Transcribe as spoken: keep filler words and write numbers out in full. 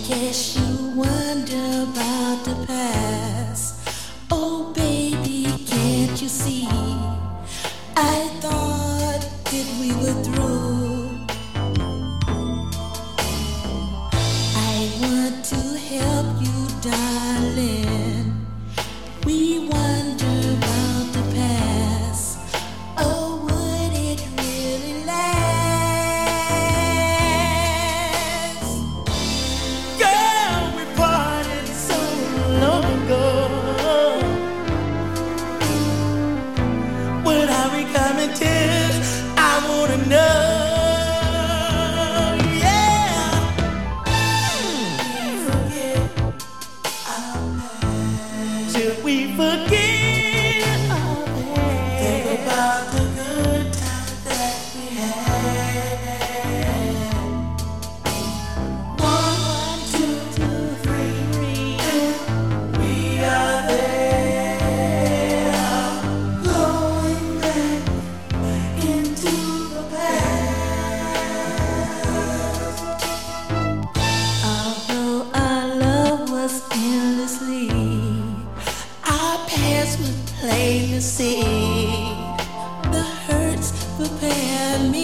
Guess you wonder about the past. Oh baby, can't you see? I thought that we were through. I want to help you, darling. We wonder about the past. Oh, would it really last? Girl, we parted so long ago. When are we coming to? I wanna know. Yeah. Should we forget our past? Think about the good times that we had. One, two, two, three, three. We are there, going back into the past. Although our love was endlessly, our past was plain to see. The hurts prepared me